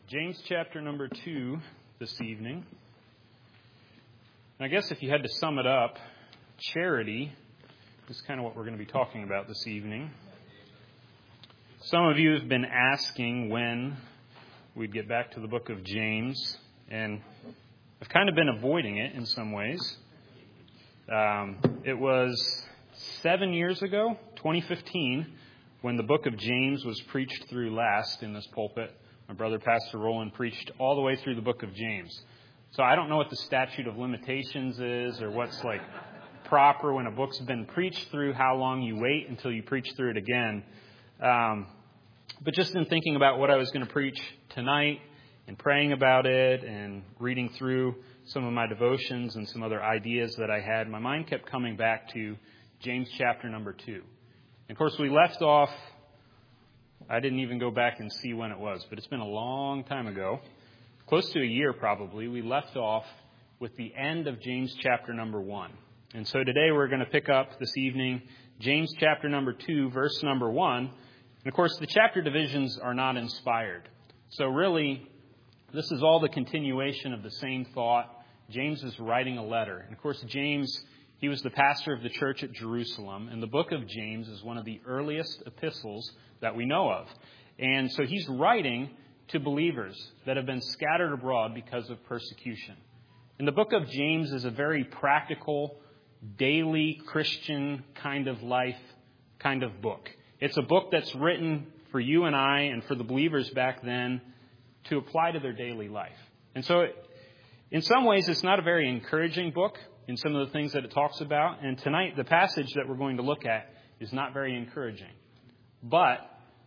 James chapter number 2 this evening. And I guess if you had to sum it up, charity is kind of what we're going to be talking about this evening. Some of you have been asking when we'd get back to the book of James, and I've kind of been avoiding it in some ways. It was 7 years ago, 2015, when the book of James was preached through last in this pulpit. My brother, Pastor Roland, preached all the way through the book of James. So I don't know what the statute of limitations is or what's like proper when a book's been preached through, how long you wait until you preach through it again. But just in thinking about what I was going to preach tonight and praying about it and reading through some of my devotions and some other ideas that I had, my mind kept coming back to James chapter number 2. And of course, we left off, I didn't even go back and see when it was, but it's been a long time ago, close to a year probably. We left off with the end of James chapter number 1. And so today we're going to pick up this evening James chapter number 2, verse number 1. And of course, the chapter divisions are not inspired. So really, this is all the continuation of the same thought. James is writing a letter. And of course, James, he was the pastor of the church at Jerusalem. And the book of James is one of the earliest epistles that we know of. And so he's writing to believers that have been scattered abroad because of persecution. And the book of James is a very practical, daily Christian kind of life kind of book. It's a book that's written for you and I and for the believers back then to apply to their daily life. And so in some ways, it's not a very encouraging book in some of the things that it talks about. And tonight, the passage that we're going to look at is not very encouraging. But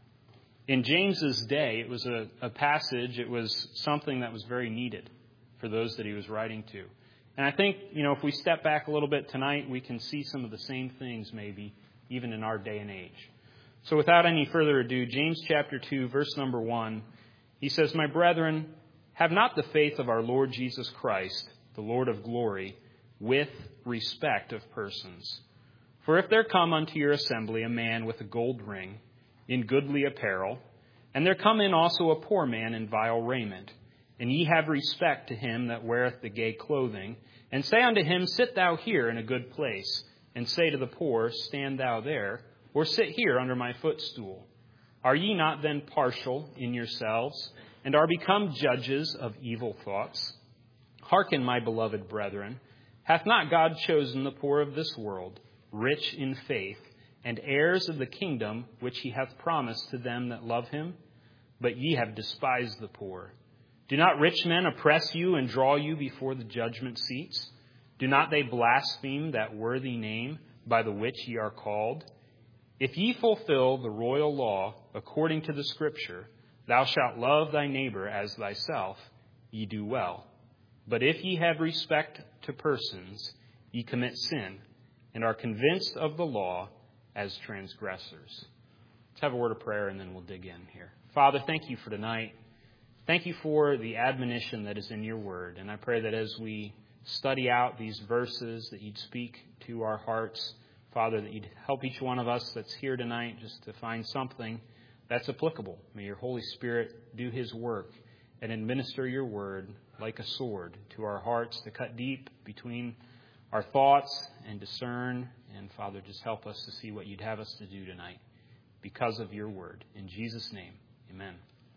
in James's day, it was a passage, it was something that was very needed for those that he was writing to. And I think, if we step back a little bit tonight, we can see some of the same things maybe, even in our day and age. So without any further ado, James chapter 2, verse number 1, he says, "My brethren, have not the faith of our Lord Jesus Christ, the Lord of glory, with respect of persons. For if there come unto your assembly a man with a gold ring, in goodly apparel, and there come in also a poor man in vile raiment, and ye have respect to him that weareth the gay clothing, and say unto him, Sit thou here in a good place, and say to the poor, Stand thou there, or sit here under my footstool. Are ye not then partial in yourselves, and are become judges of evil thoughts? Hearken, my beloved brethren, hath not God chosen the poor of this world, rich in faith, and heirs of the kingdom which he hath promised to them that love him? But ye have despised the poor. Do not rich men oppress you and draw you before the judgment seats? Do not they blaspheme that worthy name by the which ye are called? If ye fulfill the royal law according to the Scripture, Thou shalt love thy neighbor as thyself, ye do well. But if ye have respect to persons, ye commit sin, and are convinced of the law as transgressors." Let's have a word of prayer and then we'll dig in here. Father, thank you for tonight. Thank you for the admonition that is in your word. And I pray that as we study out these verses, that you'd speak to our hearts. Father, that you'd help each one of us that's here tonight just to find something that's applicable. May your Holy Spirit do his work and administer your word like a sword to our hearts to cut deep between our thoughts and discern. And Father, just help us to see what you'd have us to do tonight because of your word. In Jesus' name, amen.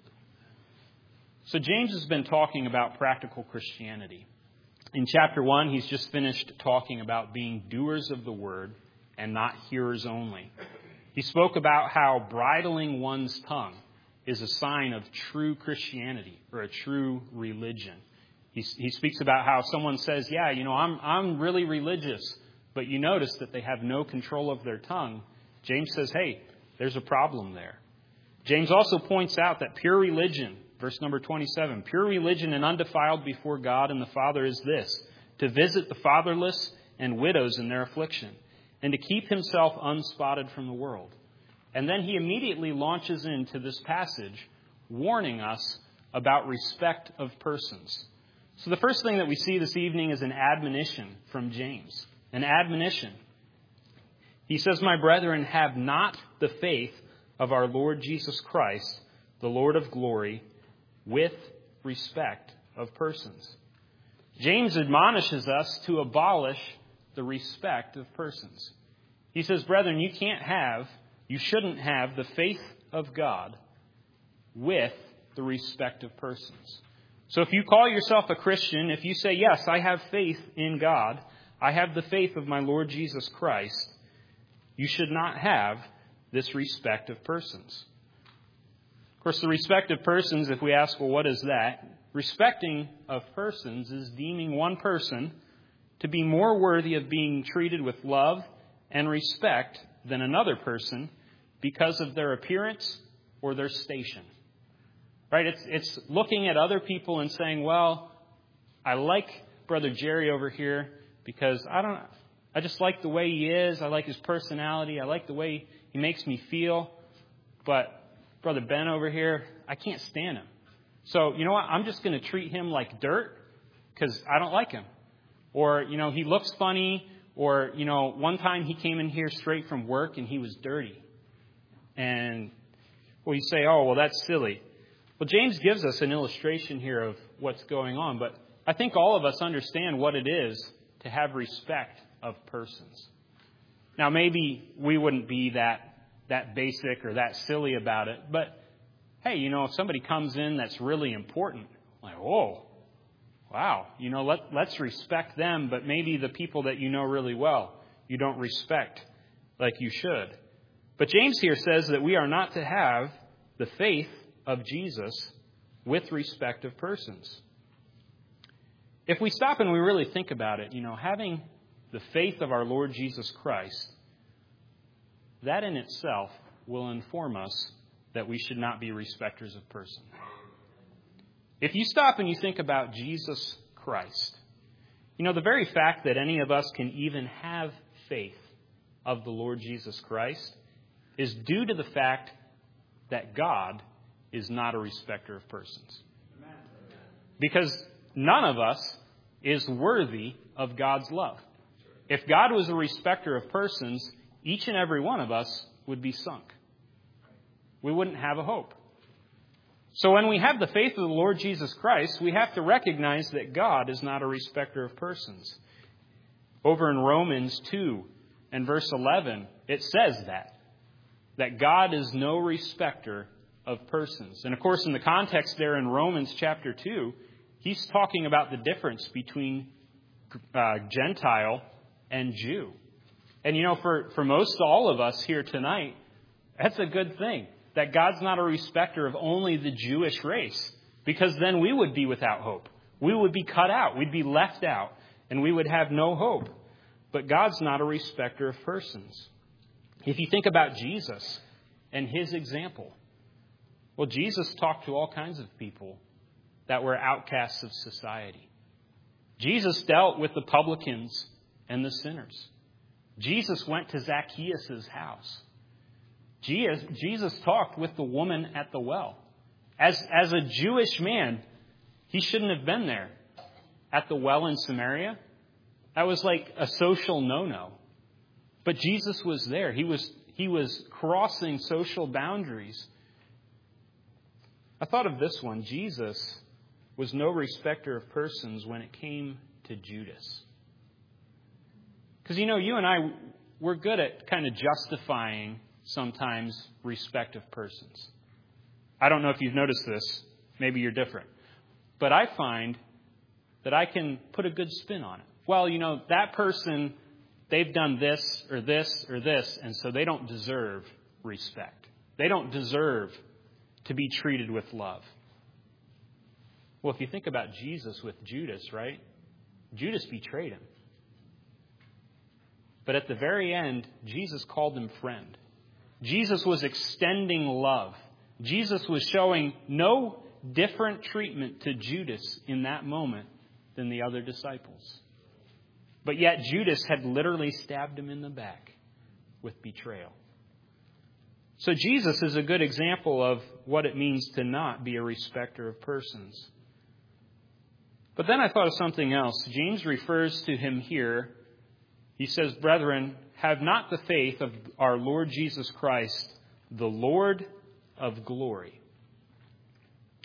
So James has been talking about practical Christianity. In chapter 1, he's just finished talking about being doers of the word and not hearers only. He spoke about how bridling one's tongue is a sign of true Christianity or a true religion. He speaks about how someone says, I'm really religious, but you notice that they have no control of their tongue. James says, hey, there's a problem there. James also points out that pure religion, verse number 27, pure religion and undefiled before God and the Father is this, to visit the fatherless and widows in their affliction, and to keep himself unspotted from the world. And then he immediately launches into this passage, warning us about respect of persons. So the first thing that we see this evening is an admonition from James. An admonition. He says, "My brethren, have not the faith of our Lord Jesus Christ, the Lord of glory, with respect of persons. James admonishes us to abolish the respect of persons. He says, brethren, you shouldn't have the faith of God with the respect of persons. So if you call yourself a Christian, if you say, yes, I have faith in God, I have the faith of my Lord Jesus Christ, you should not have this respect of persons. Of course, the respect of persons, if we ask, well, what is that? Respecting of persons is deeming one person to be more worthy of being treated with love and respect than another person because of their appearance or their station. Right? It's looking at other people and saying, well, I like Brother Jerry over here because I just like the way he is. I like his personality. I like the way he makes me feel. But Brother Ben over here, I can't stand him. So, you know what? I'm just going to treat him like dirt because I don't like him. Or, he looks funny. Or, one time he came in here straight from work and he was dirty. And, well, you say, oh, well, that's silly. Well, James gives us an illustration here of what's going on. But I think all of us understand what it is to have respect of persons. Now, maybe we wouldn't be that basic or that silly about it. But, hey, if somebody comes in that's really important, like, whoa, wow, let's respect them. But maybe the people that you know really well, you don't respect like you should. But James here says that we are not to have the faith of Jesus with respect of persons. If we stop and we really think about it, having the faith of our Lord Jesus Christ, that in itself will inform us that we should not be respecters of persons. If you stop and you think about Jesus Christ, the very fact that any of us can even have faith of the Lord Jesus Christ is due to the fact that God is not a respecter of persons. Because none of us is worthy of God's love. If God was a respecter of persons, each and every one of us would be sunk. We wouldn't have a hope. So when we have the faith of the Lord Jesus Christ, we have to recognize that God is not a respecter of persons. Over in Romans 2 and verse 11, it says that God is no respecter of persons. And of course, in the context there in Romans chapter 2, he's talking about the difference between Gentile and Jew. And for most all of us here tonight, that's a good thing. That God's not a respecter of only the Jewish race. Because then we would be without hope. We would be cut out. We'd be left out. And we would have no hope. But God's not a respecter of persons. If you think about Jesus and his example, well, Jesus talked to all kinds of people that were outcasts of society. Jesus dealt with the publicans and the sinners. Jesus went to Zacchaeus' house. Jesus talked with the woman at the well. As a Jewish man, he shouldn't have been there at the well in Samaria. That was like a social no-no. But Jesus was there. He was crossing social boundaries. I thought of this one. Jesus was no respecter of persons when it came to Judas. Because, you and I, we're good at kind of justifying sometimes respect of persons. I don't know if you've noticed this. Maybe you're different. But I find that I can put a good spin on it. Well, that person, they've done this or this or this, and so they don't deserve respect. They don't deserve to be treated with love. Well, if you think about Jesus with Judas, right? Judas betrayed him. But at the very end, Jesus called him friend. Jesus was extending love. Jesus was showing no different treatment to Judas in that moment than the other disciples. But yet Judas had literally stabbed him in the back with betrayal. So Jesus is a good example of what it means to not be a respecter of persons. But then I thought of something else. James refers to him here. He says, brethren, have not the faith of our Lord Jesus Christ, the Lord of glory.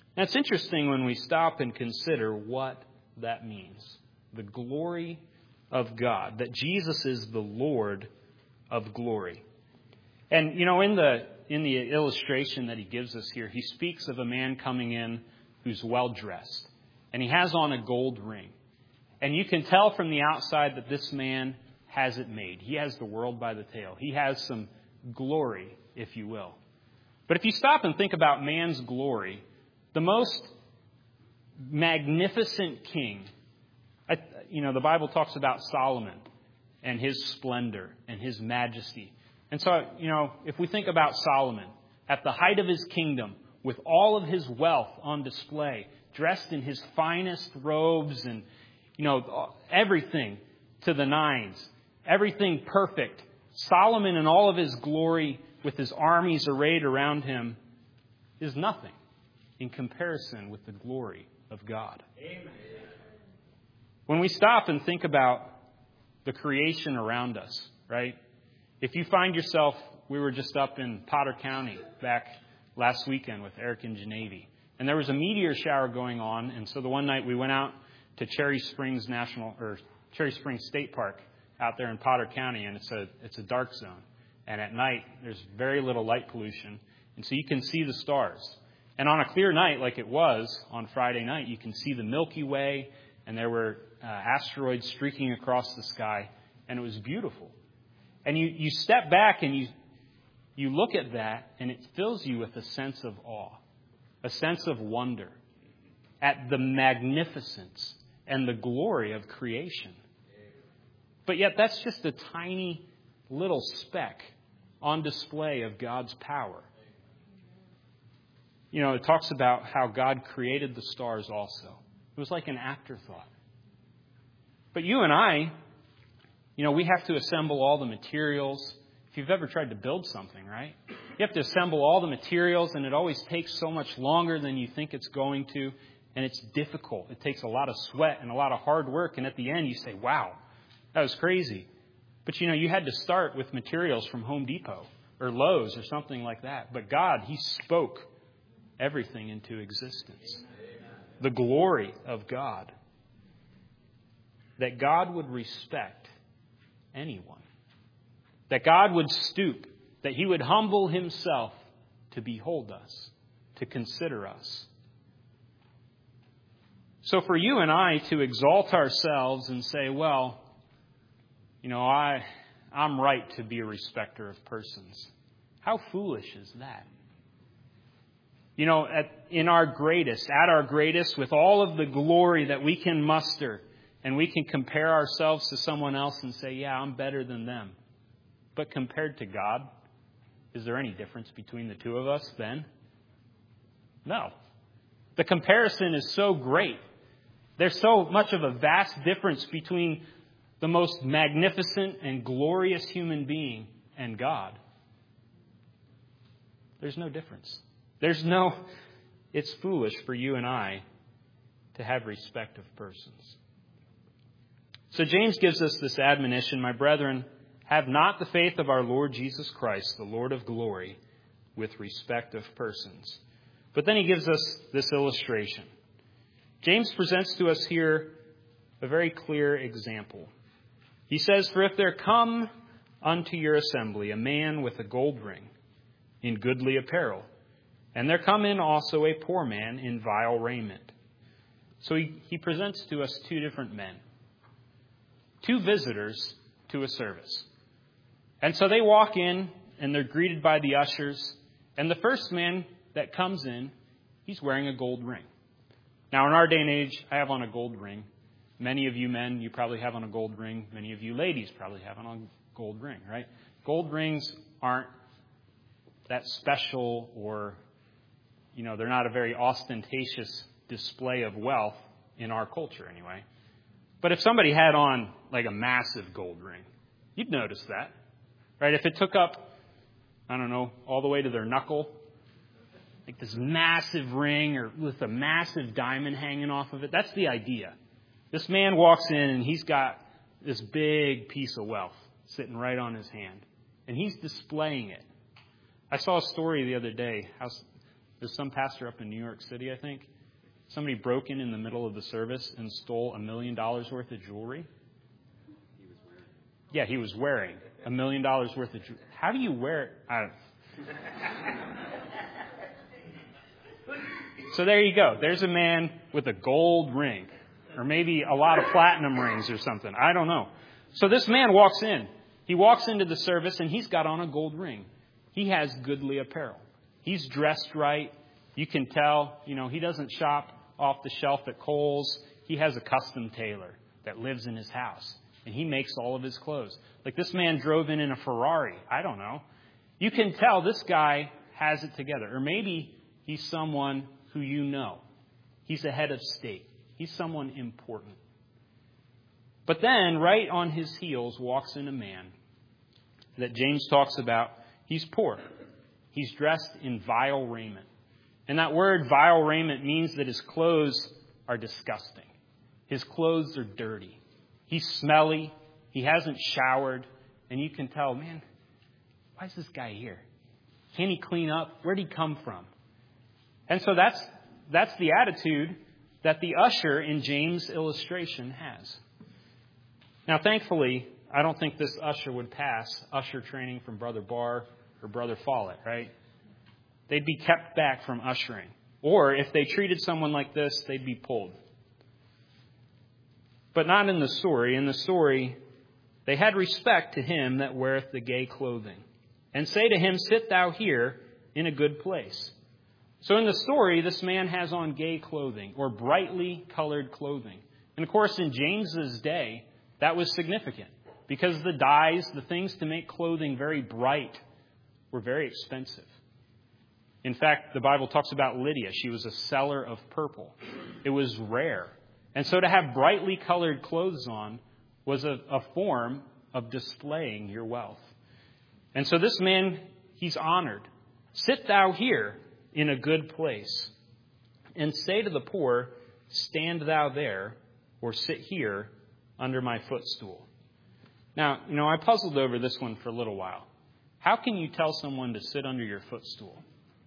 Now, it's interesting when we stop and consider what that means. The glory of God, that Jesus is the Lord of glory. And, in the illustration that he gives us here, he speaks of a man coming in who's well-dressed. And he has on a gold ring. And you can tell from the outside that this man has it made. He has the world by the tail. He has some glory, if you will. But if you stop and think about man's glory, the most magnificent king, the Bible talks about Solomon and his splendor and his majesty. And so, if we think about Solomon, at the height of his kingdom, with all of his wealth on display, dressed in his finest robes and, everything to the nines, everything perfect. Solomon in all of his glory with his armies arrayed around him is nothing in comparison with the glory of God. Amen. When we stop and think about the creation around us, right? If you find yourself, we were just up in Potter County back last weekend with Eric and Genevieve, and there was a meteor shower going on, and so the one night we went out to Cherry Springs State Park out there in Potter County, and it's a dark zone. And at night, there's very little light pollution, and so you can see the stars. And on a clear night like it was on Friday night, you can see the Milky Way, and there were asteroids streaking across the sky, and it was beautiful. And you step back and you look at that, and it fills you with a sense of awe, a sense of wonder at the magnificence and the glory of creation. But yet that's just a tiny little speck on display of God's power. It talks about how God created the stars also. It was like an afterthought. But you and I, we have to assemble all the materials. If you've ever tried to build something, right? You have to assemble all the materials, and it always takes so much longer than you think it's going to. And it's difficult. It takes a lot of sweat and a lot of hard work. And at the end, you say, wow, that was crazy. But, you had to start with materials from Home Depot or Lowe's or something like that. But God, He spoke everything into existence. The glory of God. That God would respect anyone. That God would stoop. That He would humble Himself to behold us, to consider us. So for you and I to exalt ourselves and say, well, I'm right to be a respecter of persons. How foolish is that? At our greatest, with all of the glory that we can muster, and we can compare ourselves to someone else and say, yeah, I'm better than them. But compared to God, is there any difference between the two of us then? No. The comparison is so great. There's so much of a vast difference between the most magnificent and glorious human being and God. There's no difference. It's foolish for you and I to have respect of persons. So James gives us this admonition, my brethren, have not the faith of our Lord Jesus Christ, the Lord of glory, with respect of persons. But then he gives us this illustration. James presents to us here a very clear example. He says, for if there come unto your assembly a man with a gold ring in goodly apparel, and there come in also a poor man in vile raiment. So he presents to us two different men, two visitors to a service. And so they walk in and they're greeted by the ushers. And the first man that comes in, he's wearing a gold ring. Now, in our day and age, I have on a gold ring. Many of you men, you probably have on a gold ring. Many of you ladies probably have on a gold ring, right? Gold rings aren't that special or, they're not a very ostentatious display of wealth in our culture anyway. But if somebody had on like a massive gold ring, you'd notice that, right? If it took up, all the way to their knuckle, like this massive ring or with a massive diamond hanging off of it. That's the idea. This man walks in and he's got this big piece of wealth sitting right on his hand. And he's displaying it. I saw a story the other day how There's some pastor up in New York City, I think. Somebody broke in the middle of the service and stole $1 million worth of jewelry. Yeah, he was wearing $1 million worth of jewelry. How do you wear it? I don't know. So there you go. There's a man with a gold ring, or maybe a lot of platinum rings or something. I don't know. So this man walks in. He walks into the service and he's got on a gold ring. He has goodly apparel. He's dressed right. You can tell, he doesn't shop off the shelf at Kohl's. He has a custom tailor that lives in his house, and he makes all of his clothes. Like this man drove in a Ferrari. I don't know. You can tell this guy has it together. Or maybe he's someone who you know. He's a head of state. He's someone important. But then, right on his heels, walks in a man that James talks about. He's poor. He's dressed in vile raiment. And that word, vile raiment, means that his clothes are disgusting. His clothes are dirty. He's smelly. He hasn't showered. And you can tell, man, why is this guy here? Can he clean up? Where'd he come from? And so that's the attitude that the usher in James' illustration has. Now, thankfully, I don't think this usher would pass usher training from Brother Barr or Brother Follett, right? They'd be kept back from ushering. Or if they treated someone like this, they'd be pulled. But not in the story. In the story, they had respect to him that weareth the gay clothing, and say to him, sit thou here in a good place. So in the story, this man has on gay clothing, or brightly colored clothing. And of course, in James's day, that was significant, because the dyes, the things to make clothing very bright, were very expensive. In fact, the Bible talks about Lydia. She was a seller of purple. It was rare. And so to have brightly colored clothes on was a form of displaying your wealth. And so this man, he's honored. Sit thou here in a good place, and say to the poor, stand thou there, or sit here under my footstool. Now, I puzzled over this one for a little while. How can you tell someone to sit under your footstool?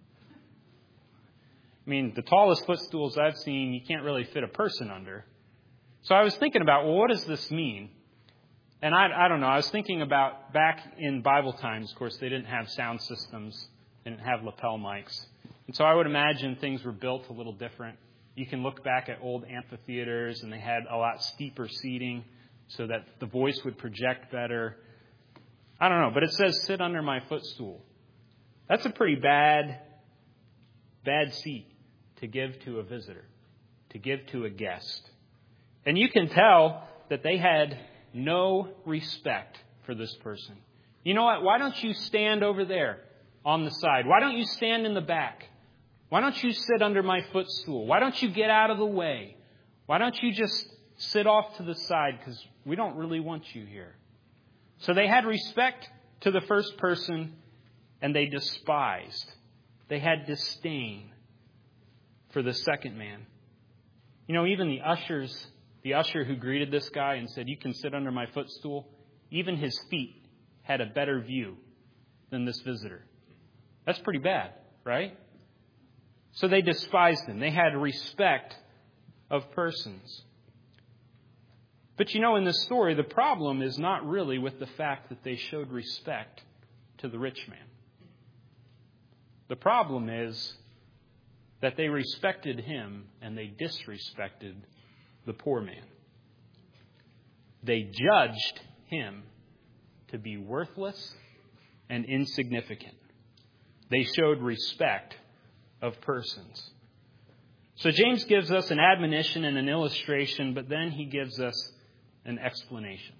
I mean, the tallest footstools I've seen, you can't really fit a person under. So I was thinking about, what does this mean? And I don't know. I was thinking about back in Bible times, of course, they didn't have sound systems. They didn't have lapel mics. And so I would imagine things were built a little different. You can look back at old amphitheaters, and they had a lot steeper seating so that the voice would project better. I don't know, but it says, sit under my footstool. That's a pretty bad seat to give to a visitor, to give to a guest. And you can tell that they had no respect for this person. You know what? Why don't you stand over there on the side? Why don't you stand in the back? Why don't you sit under my footstool? Why don't you get out of the way? Why don't you just sit off to the side, because we don't really want you here. So they had respect to the first person, and they despised. They had disdain for the second man. Even the usher who greeted this guy and said, you can sit under my footstool, even his feet had a better view than this visitor. That's pretty bad, right? So they despised him. They had respect of persons. But in this story, the problem is not really with the fact that they showed respect to the rich man. The problem is that they respected him and they disrespected the poor man. They judged him to be worthless and insignificant. They showed respect of persons. So James gives us an admonition and an illustration, but then he gives us an explanation.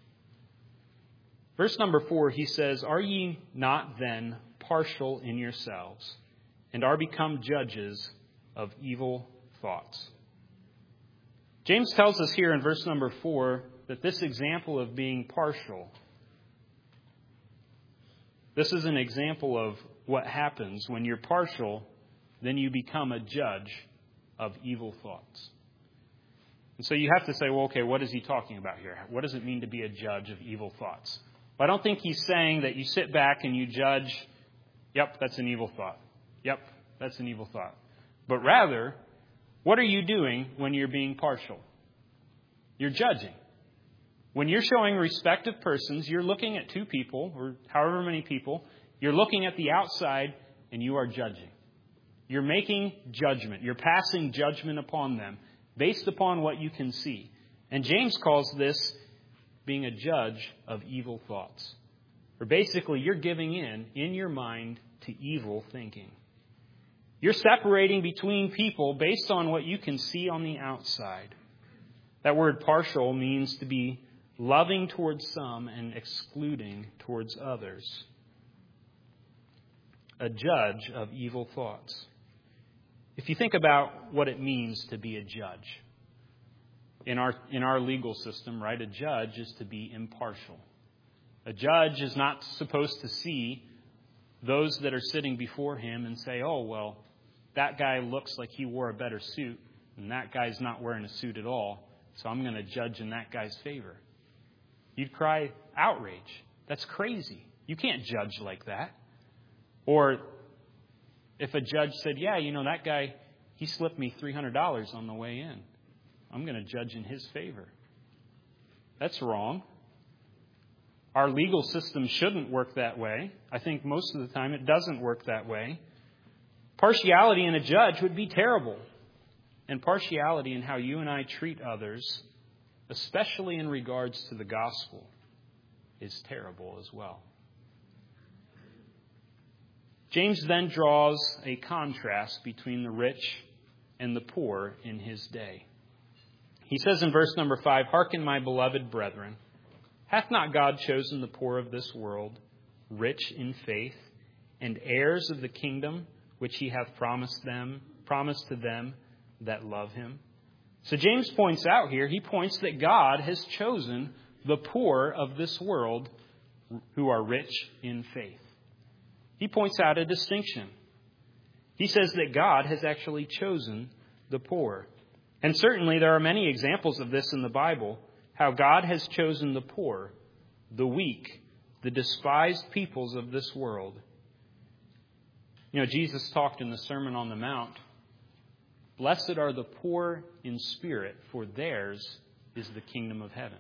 Verse number 4, he says, are ye not then partial in yourselves, and are become judges of evil thoughts? James tells us here in verse number 4 that this example of being partial, this is an example of what happens when you're partial, then you become a judge of evil thoughts. And so you have to say, well, okay, what is he talking about here? What does it mean to be a judge of evil thoughts? Well, I don't think he's saying that you sit back and you judge, yep, that's an evil thought. Yep, That's an evil thought. But rather, what are you doing when you're being partial? You're judging. When you're showing respect of persons, you're looking at two people, or however many people. You're looking at the outside, and you are judging. You're making judgment. You're passing judgment upon them based upon what you can see. And James calls this being a judge of evil thoughts. Or basically, you're giving in your mind to evil thinking. You're separating between people based on what you can see on the outside. That word partial means to be loving towards some and excluding towards others. A judge of evil thoughts. If you think about what it means to be a judge, in our legal system, right, a judge is to be impartial. A judge is not supposed to see those that are sitting before him and say, oh, well, that guy looks like he wore a better suit, and that guy's not wearing a suit at all, so I'm going to judge in that guy's favor. You'd cry outrage. That's crazy. You can't judge like that. Or if a judge said, yeah, that guy, he slipped me $300 on the way in. I'm going to judge in his favor. That's wrong. Our legal system shouldn't work that way. I think most of the time it doesn't work that way. Partiality in a judge would be terrible. And partiality in how you and I treat others, especially in regards to the gospel, is terrible as well. James then draws a contrast between the rich and the poor in his day. He says in verse number 5, "Hearken, my beloved brethren, hath not God chosen the poor of this world, rich in faith, and heirs of the kingdom which he hath promised to them that love him?" So James points out here, he points that God has chosen the poor of this world who are rich in faith. He points out a distinction. He says that God has actually chosen the poor. And certainly there are many examples of this in the Bible, how God has chosen the poor, the weak, the despised peoples of this world. Jesus talked in the Sermon on the Mount, "Blessed are the poor in spirit, for theirs is the kingdom of heaven."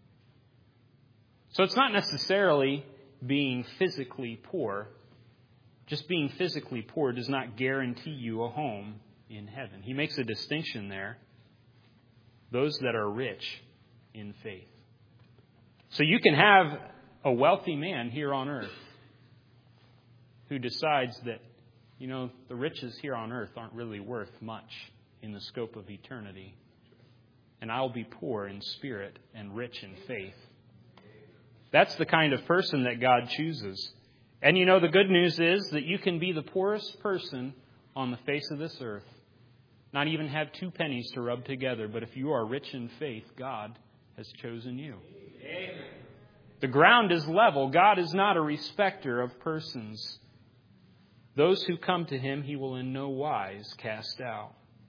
So it's not necessarily being physically poor. Just being physically poor does not guarantee you a home in heaven. He makes a distinction there. Those that are rich in faith. So you can have a wealthy man here on earth who decides that, the riches here on earth aren't really worth much in the scope of eternity. And I'll be poor in spirit and rich in faith. That's the kind of person that God chooses. And the good news is that you can be the poorest person on the face of this earth. Not even have 2 pennies to rub together. But if you are rich in faith, God has chosen you. Amen. The ground is level. God is not a respecter of persons. Those who come to him, he will in no wise cast out.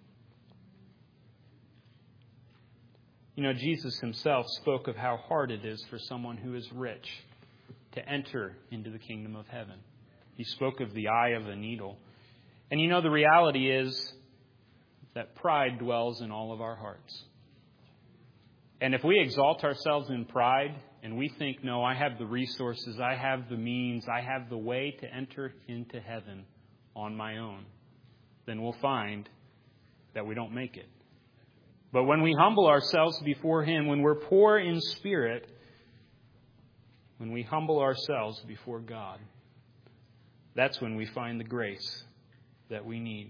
Jesus himself spoke of how hard it is for someone who is rich to enter into the kingdom of heaven. He spoke of the eye of a needle. And the reality is that pride dwells in all of our hearts. And if we exalt ourselves in pride and we think, no, I have the resources, I have the means, I have the way to enter into heaven on my own, then we'll find that we don't make it. But when we humble ourselves before him, when we're poor in spirit, when we humble ourselves before God, that's when we find the grace that we need.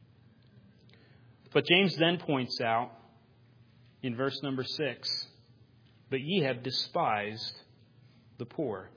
But James then points out in verse number 6, "But ye have despised the poor."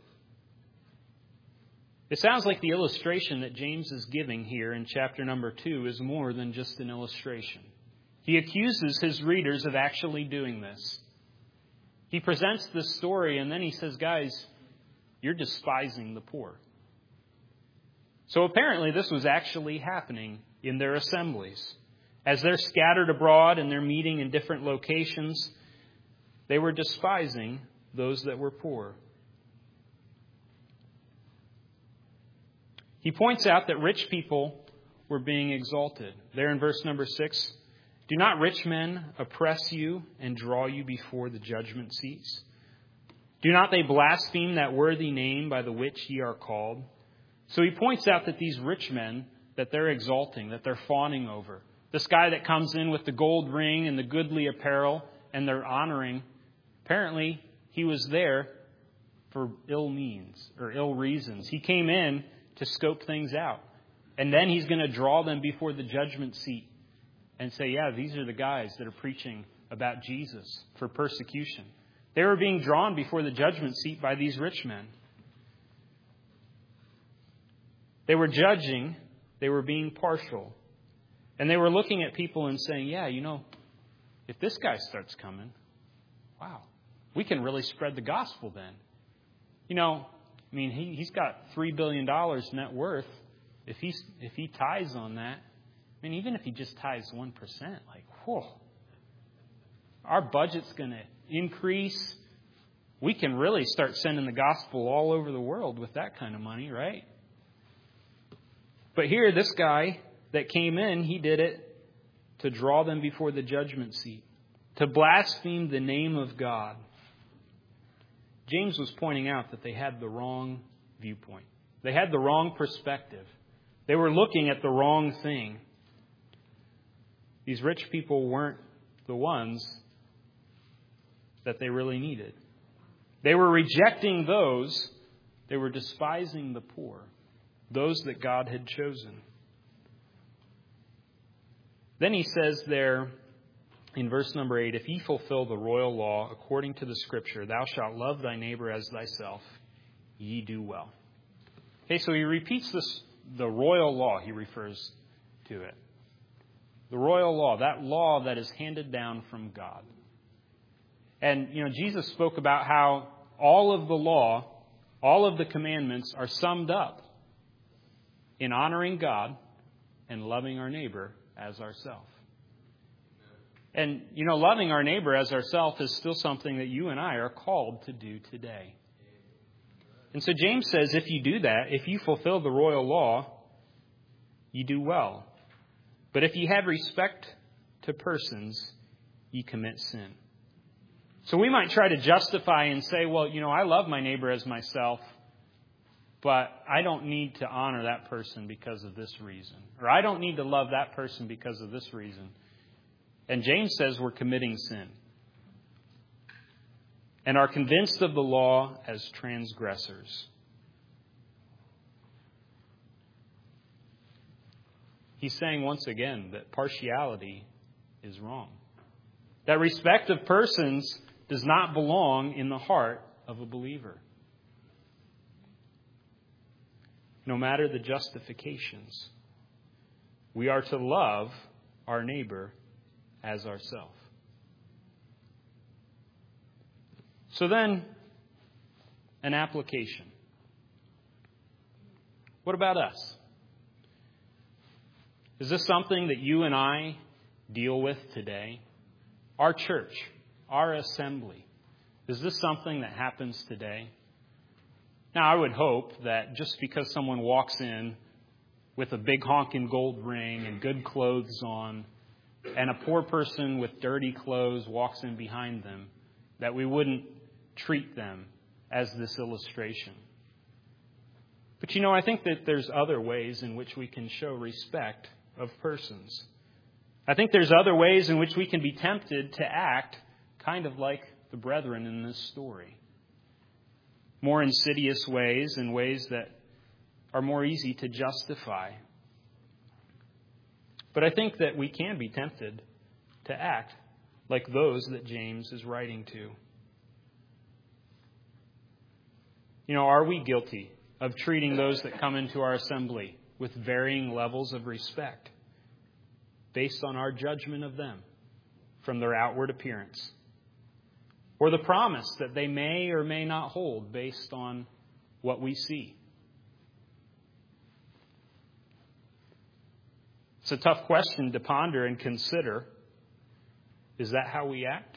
It sounds like the illustration that James is giving here in chapter number 2 is more than just an illustration. He accuses his readers of actually doing this. He presents this story and then he says, guys, you're despising the poor. So apparently this was actually happening in their assemblies. As they're scattered abroad and they're meeting in different locations, they were despising those that were poor. He points out that rich people were being exalted. There in verse number 6, do not rich men oppress you and draw you before the judgment seats? Do not they blaspheme that worthy name by the which ye are called? So he points out that these rich men that they're exalting, that they're fawning over, this guy that comes in with the gold ring and the goodly apparel and they're honoring, apparently he was there for ill means or ill reasons. He came in to scope things out. And then he's going to draw them before the judgment seat and say, yeah, these are the guys that are preaching about Jesus for persecution. They were being drawn before the judgment seat by these rich men. They were judging. They were being partial. And they were looking at people and saying, yeah, if this guy starts coming, wow, we can really spread the gospel then. He's got $3 billion net worth. If he tithes on that, even if he just tithes 1%, our budget's going to increase. We can really start sending the gospel all over the world with that kind of money, right? But here, this guy that came in, he did it to draw them before the judgment seat, to blaspheme the name of God. James was pointing out that they had the wrong viewpoint. They had the wrong perspective. They were looking at the wrong thing. These rich people weren't the ones that they really needed. They were rejecting those. They were despising the poor, those that God had chosen. Then he says there in verse number 8, if ye fulfill the royal law according to the Scripture, thou shalt love thy neighbor as thyself, ye do well. Okay, so he repeats this, the royal law, he refers to it. The royal law, that law that is handed down from God. And, Jesus spoke about how all of the law, all of the commandments are summed up in honoring God and loving our neighbor as ourselves. And, loving our neighbor as ourselves is still something that you and I are called to do today. And so James says, if you do that, if you fulfill the royal law, you do well. But if you have respect to persons, you commit sin. So we might try to justify and say, well, I love my neighbor as myself, but I don't need to honor that person because of this reason. Or I don't need to love that person because of this reason. And James says we're committing sin. And are convinced of the law as transgressors. He's saying once again that partiality is wrong. That respect of persons does not belong in the heart of a believer. No matter the justifications, we are to love our neighbor as ourselves. So then, an application. What about us? Is this something that you and I deal with today? Our church, our assembly. Is this something that happens today? Now, I would hope that just because someone walks in with a big honking gold ring and good clothes on, and a poor person with dirty clothes walks in behind them, that we wouldn't treat them as this illustration. But I think that there's other ways in which we can show respect of persons. I think there's other ways in which we can be tempted to act kind of like the brethren in this story. More insidious ways and ways that are more easy to justify. But I think that we can be tempted to act like those that James is writing to. Are we guilty of treating those that come into our assembly with varying levels of respect based on our judgment of them from their outward appearance? Or the promise that they may or may not hold based on what we see? It's a tough question to ponder and consider. Is that how we act?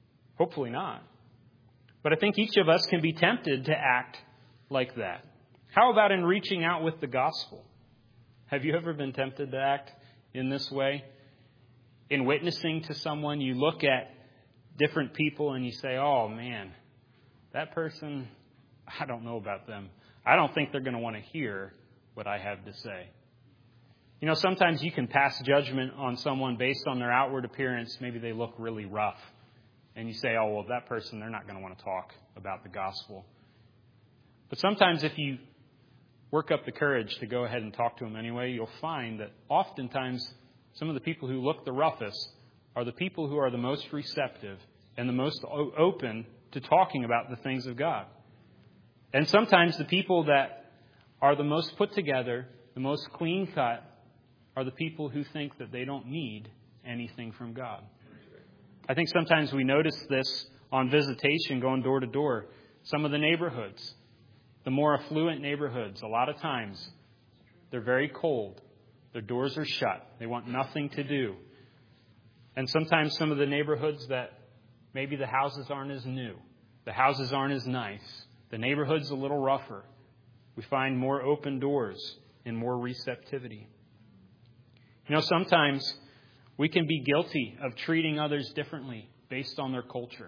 Hopefully not. But I think each of us can be tempted to act like that. How about in reaching out with the gospel? Have you ever been tempted to act in this way? In witnessing to someone, you look at different people and you say, oh man, that person, I don't know about them. I don't think they're going to want to hear what I have to say. You know, sometimes you can pass judgment on someone based on their outward appearance. Maybe they look really rough. And you say, oh, well, that person, they're not going to want to talk about the gospel. But sometimes if you work up the courage to go ahead and talk to them anyway, you'll find that oftentimes some of the people who look the roughest are the people who are the most receptive and the most open to talking about the things of God. And sometimes the people that are the most put together, the most clean cut, are the people who think that they don't need anything from God. I think sometimes we notice this on visitation going door to door. Some of the neighborhoods, the more affluent neighborhoods, a lot of times they're very cold. Their doors are shut. They want nothing to do. And sometimes some of the neighborhoods that maybe the houses aren't as new, the houses aren't as nice, the neighborhood's a little rougher. We find more open doors and more receptivity. You know, sometimes we can be guilty of treating others differently based on their culture.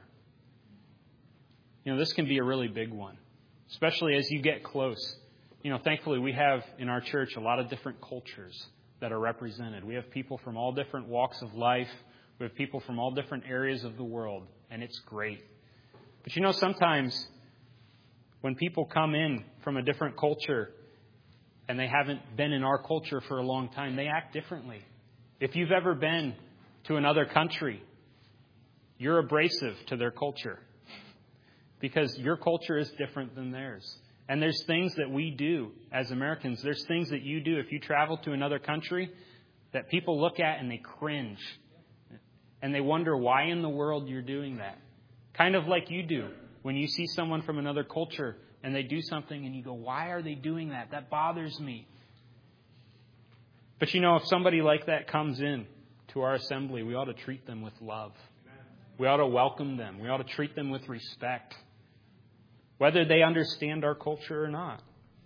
You know, this can be a really big one, especially as you get close. You know, thankfully we have in our church a lot of different cultures that are represented. We have people from all different walks of life. We have people from all different areas of the world, and it's great. But you know, sometimes when people come in from a different culture and they haven't been in our culture for a long time, they act differently. If you've ever been to another country, you're abrasive to their culture because your culture is different than theirs. And there's things that we do as Americans. There's things that you do if you travel to another country that people look at and they cringe. And they wonder why in the world you're doing that. Kind of like you do when you see someone from another culture and they do something and you go, why are they doing that? That bothers me. But you know, if somebody like that comes in to our assembly, we ought to treat them with love. We ought to welcome them. We ought to treat them with respect, whether they understand our culture or not.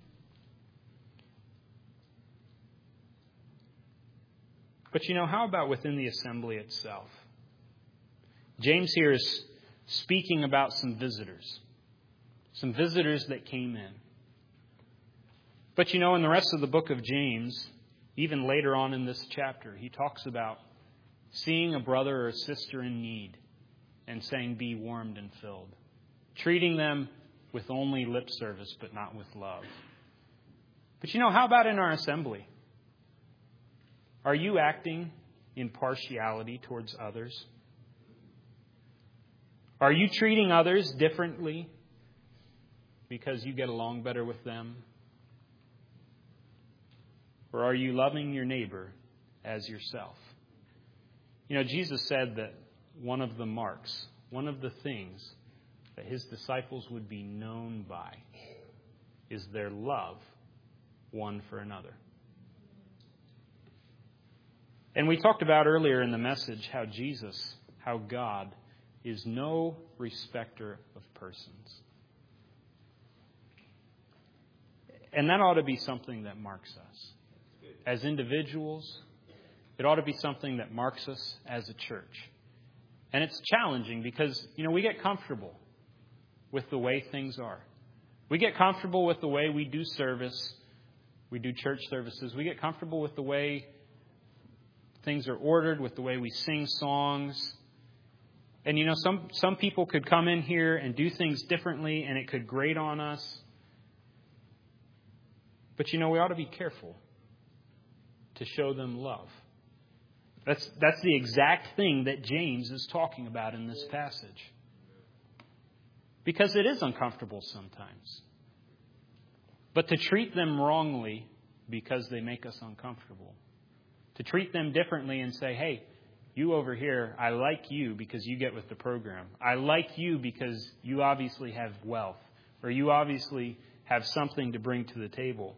But you know, how about within the assembly itself? James here is speaking about some visitors that came in. But you know, in the rest of the book of James, even later on in this chapter, he talks about seeing a brother or a sister in need and saying, be warmed and filled. Treating them with only lip service, but not with love. But you know, how about in our assembly? Are you acting in partiality towards others? Are you treating others differently because you get along better with them? Or are you loving your neighbor as yourself? You know, Jesus said that one of the marks, one of the things that his disciples would be known by is their love one for another. And we talked about earlier in the message how Jesus, how God, is no respecter of persons. And that ought to be something that marks us. As individuals, it ought to be something that marks us as a church. And it's challenging because, you know, we get comfortable with the way things are. We get comfortable with the way we do service. We do church services. We get comfortable with the way things are ordered, with the way we sing songs. And, you know, some people could come in here and do things differently and it could grate on us. But, you know, we ought to be careful to show them love. That's the exact thing that James is talking about in this passage. Because it is uncomfortable sometimes. But to treat them wrongly because they make us uncomfortable. To treat them differently and say, hey, you over here, I like you because you get with the program. I like you because you obviously have wealth. Or you obviously have something to bring to the table.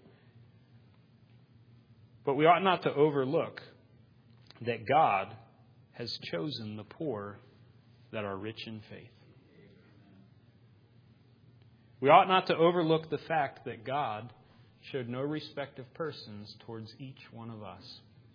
But we ought not to overlook that God has chosen the poor that are rich in faith. We ought not to overlook the fact that God showed no respect of persons towards each one of us.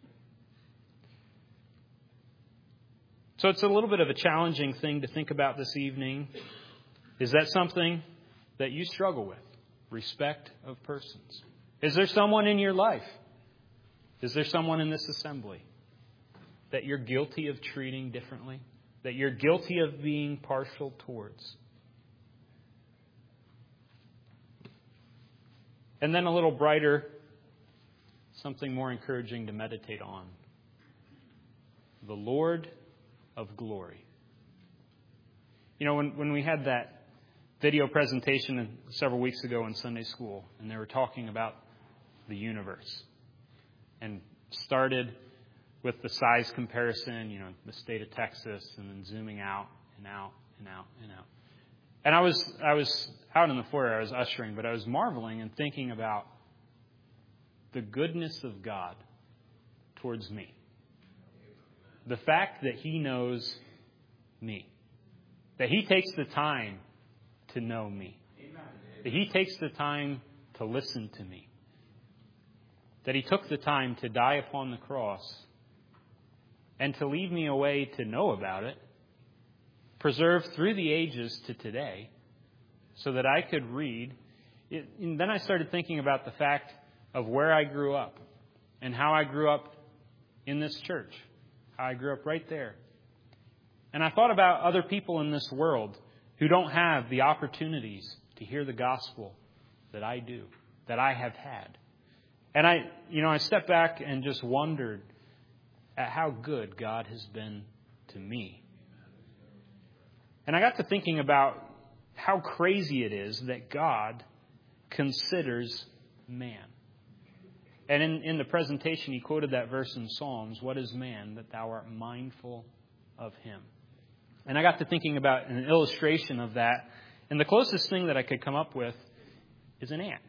So it's a little bit of a challenging thing to think about this evening. Is that something that you struggle with? Respect of persons. Is there someone in your life? Is there someone in this assembly that you're guilty of treating differently? That you're guilty of being partial towards? And then a little brighter, something more encouraging to meditate on. The Lord of glory. You know, when we had that video presentation several weeks ago in Sunday school, and they were talking about the universe, and started with the size comparison, you know, the state of Texas, and then zooming out and out and out and out. And I was out in the foyer, I was ushering, but I was marveling and thinking about the goodness of God towards me. The fact that He knows me. That He takes the time to know me. That He takes the time to listen to me. That He took the time to die upon the cross and to leave me a way to know about it, preserved through the ages to today, so that I could read it. And then I started thinking about the fact of where I grew up and how I grew up in this church. How I grew up right there. And I thought about other people in this world who don't have the opportunities to hear the gospel that I do, that I have had. And I stepped back and just wondered at how good God has been to me. And I got to thinking about how crazy it is that God considers man. And in the presentation, he quoted that verse in Psalms, "What is man that thou art mindful of him?" And I got to thinking about an illustration of that. And the closest thing that I could come up with is an ant.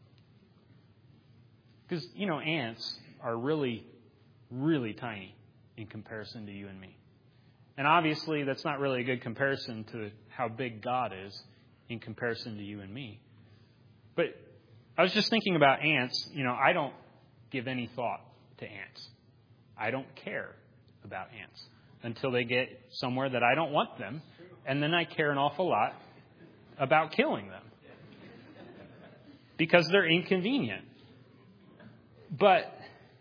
Because, you know, ants are really, really tiny in comparison to you and me. And obviously, that's not really a good comparison to how big God is in comparison to you and me. But I was just thinking about ants. You know, I don't give any thought to ants. I don't care about ants until they get somewhere that I don't want them. And then I care an awful lot about killing them because they're inconvenient. But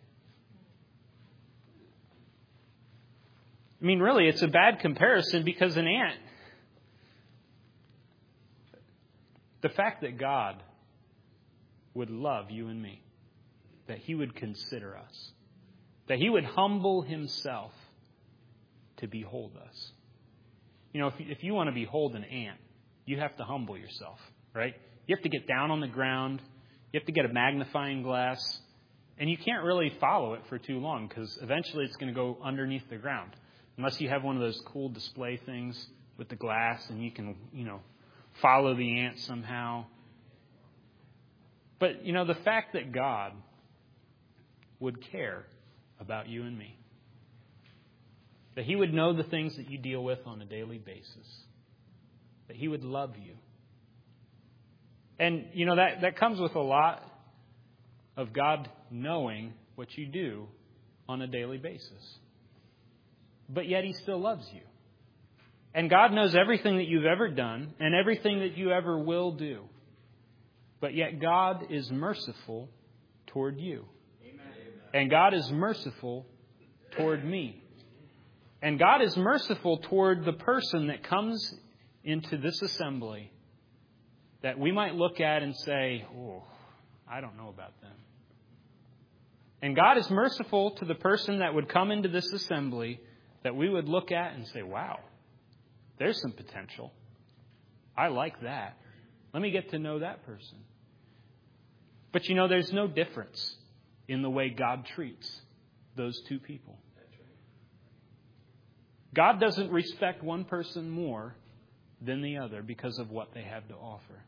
I mean, really, it's a bad comparison because an ant, the fact that God would love you and me, that He would consider us, that He would humble Himself to behold us. You know, if you want to behold an ant, you have to humble yourself, right? You have to get down on the ground. You have to get a magnifying glass. And you can't really follow it for too long because eventually it's going to go underneath the ground. Unless you have one of those cool display things with the glass and you can, follow the ant somehow. But, the fact that God would care about you and me, that He would know the things that you deal with on a daily basis, that He would love you. And, that comes with a lot of God knowing what you do on a daily basis. But yet He still loves you. And God knows everything that you've ever done and everything that you ever will do. But yet God is merciful toward you. Amen. And God is merciful toward me. And God is merciful toward the person that comes into this assembly that we might look at and say, "Oh, I don't know about them." And God is merciful to the person that would come into this assembly that we would look at and say, "Wow, there's some potential. I like that. Let me get to know that person." But there's no difference in the way God treats those two people. God doesn't respect one person more than the other because of what they have to offer.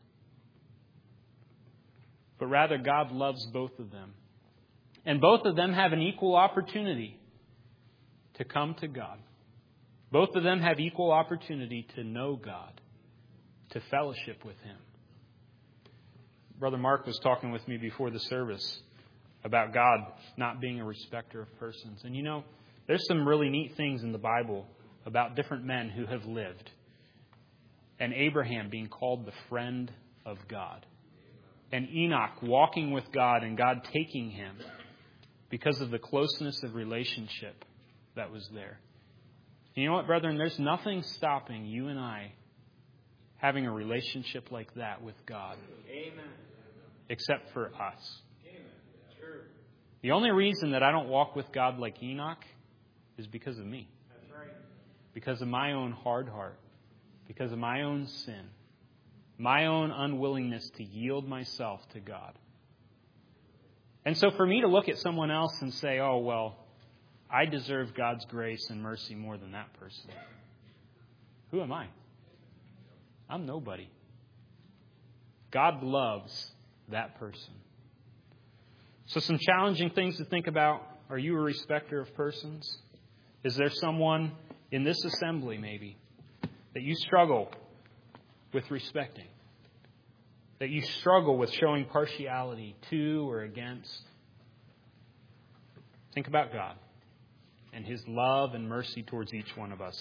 But rather, God loves both of them. And both of them have an equal opportunity to come to God. Both of them have equal opportunity to know God, to fellowship with Him. Brother Mark was talking with me before the service about God not being a respecter of persons. And there's some really neat things in the Bible about different men who have lived. And Abraham being called the friend of God. And Enoch walking with God and God taking him because of the closeness of relationship that was there. And you know what, brethren? There's nothing stopping you and I having a relationship like that with God. Amen. Except for us. Amen. True. The only reason that I don't walk with God like Enoch is because of me. That's right. Because of my own hard heart. Because of my own sin. My own unwillingness to yield myself to God. And so for me to look at someone else and say, oh, well, I deserve God's grace and mercy more than that person. Who am I? I'm nobody. God loves that person. So some challenging things to think about. Are you a respecter of persons? Is there someone in this assembly maybe that you struggle with respecting? That you struggle with showing partiality to or against? Think about God and His love and mercy towards each one of us.